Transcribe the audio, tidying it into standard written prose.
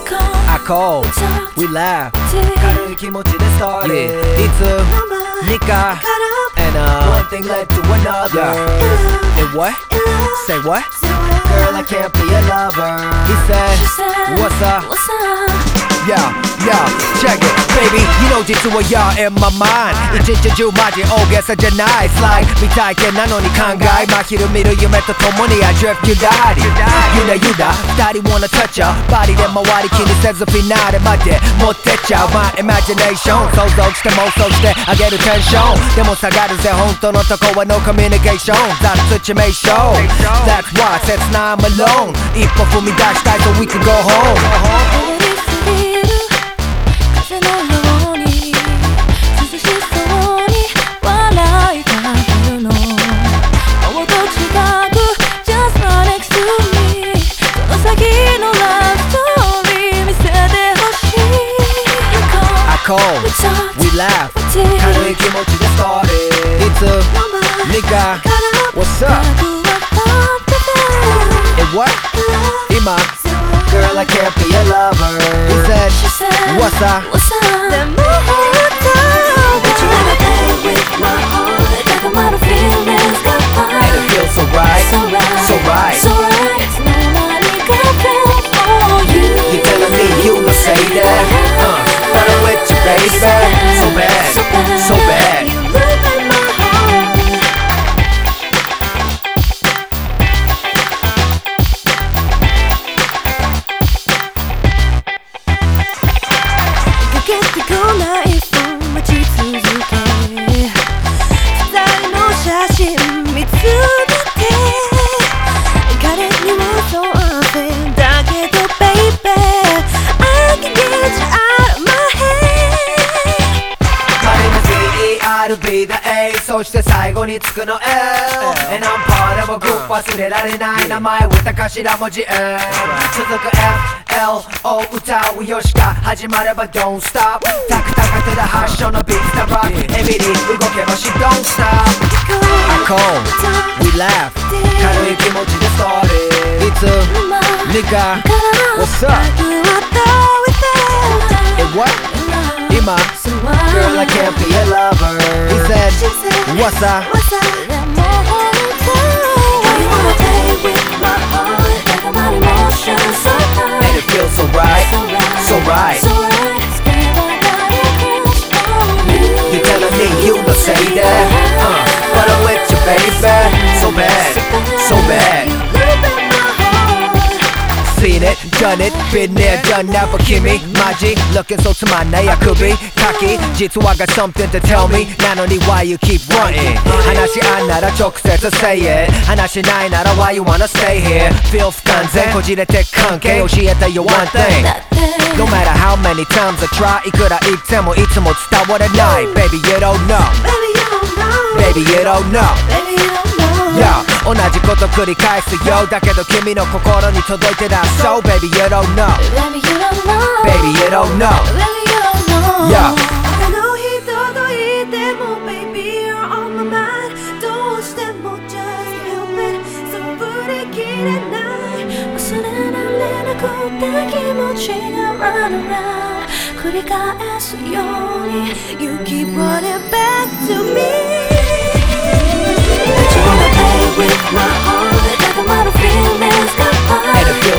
I call, we laugh 軽い気持ちで started、いつにか and one thing led to another、and what? Say what? Girl, I can't be a lover. He said, what's up? Yeah, yeah, check it, baby. You know実は you're in my mind 一日中マジ大げさじゃない It's like 未体験なのに考え真昼見る夢と共に I drift you daddy ゆらゆら二人 wanna touch ya バディで周り気にせずフィナーレまで持ってっちゃう My imagination 想像して妄想してあげるテンションでも下がるぜ本当のとこは No communication That's situation That's why 切ない I'm alone 一歩踏み出したい so we can go home 風のように涼しそうに笑いかけるのもっと近く Just right next to me この先のラブストーリー見せてほしい I call, we laugh 軽い気持ちで started いつにか What's up? And what? 今Girl, I can't be a lover. He said, what's up? Then move on. But you wanna play with my heart like I'm out of feelings got high. And it feels so right, so right, so right. So right. Nobody got feel for you. You're telling me you don't say that, but I'm with you, baby. So bad, so bad. You live in my heart. I'll be the A そして最後につくの L And I'm part of a group 忘れられない名前をた頭文字 L 続く F、L、O 歌うよしか始まれば Don't stop タクタクとだ発祥のビーツタバックエビリ動けばし Don't stop I call, we laugh 軽い気持ちで started いつにか What's up? And what? 今 Girl, I can't be a lover. He said, what's up? Why you wanna play with my heart like I'm out of motion so high. And it feels so right, so right. You're telling me you don't say that, but I'm with you, baby. So bad, so bad. Seen it, done it, been there, done that for Kimi, Maji, looking so to my I could be cocky, Jitsu, I got something to tell me, not only why you keep running. Hanashi an nara chokusetsu say it, hanashi nai nara why you wanna stay here. Feel fukanzen, kojirete kankei, oshiete you one thing. No matter how many times I try, いくら言ってもいつも伝わらない。Baby you don't know, baby you don't know, yeah, 同じこと繰り返すよだけど君の心に届いてだ So baby you don't know, baby you don't know, yeah. 他の人といても Baby you're on my mind どうしても Just help it そう振り切れない忘れられなくて気持ちが Run around 繰り返すように You keep running back to me But you wanna play with my heart like I'm out of feelings got high. And it feels